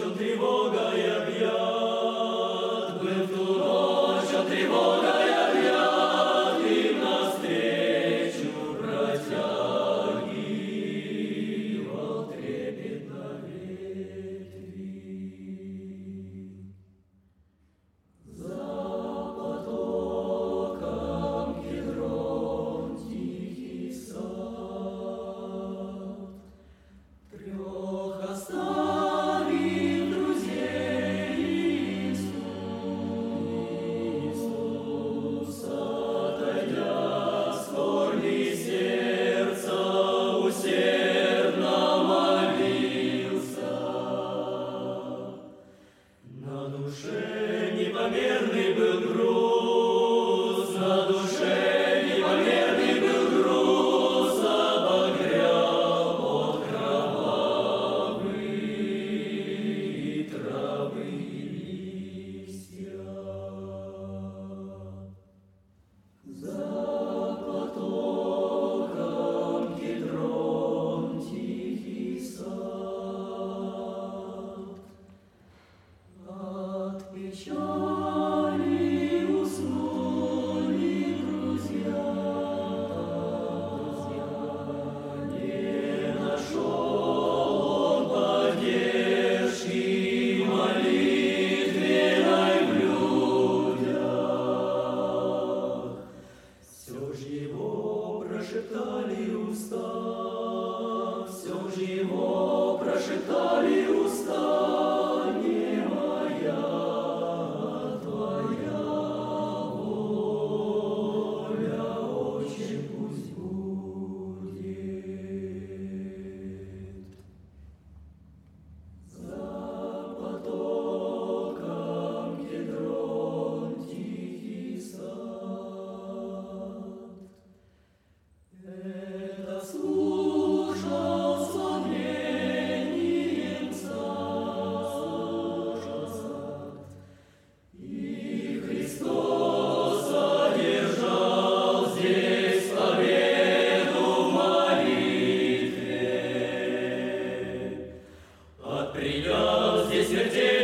он тревогой объят, был в ту ночь он тревогой объят, им навстречу протягивал трепетно ветви. За потоком кедром тихий сад, трех оставив друзей Иисус, отойдя с корней сердца, усердно молился. На душе непомерный был груз, на душе непомерный был груз, обогрял под кровавые травы и листья. За потоком кедром тихий сад, от печали уснули друзья. Не нашел он поддержки молитвенной в людях. Все ж его прошептали уста, все ж его прошептали уста, не моя, твоя воля, Отче, пусть будет. За потоком кедром тихий сад, это слушал с волнением сад, и Христос одержал здесь победу в молитве, отпринял здесь смертельную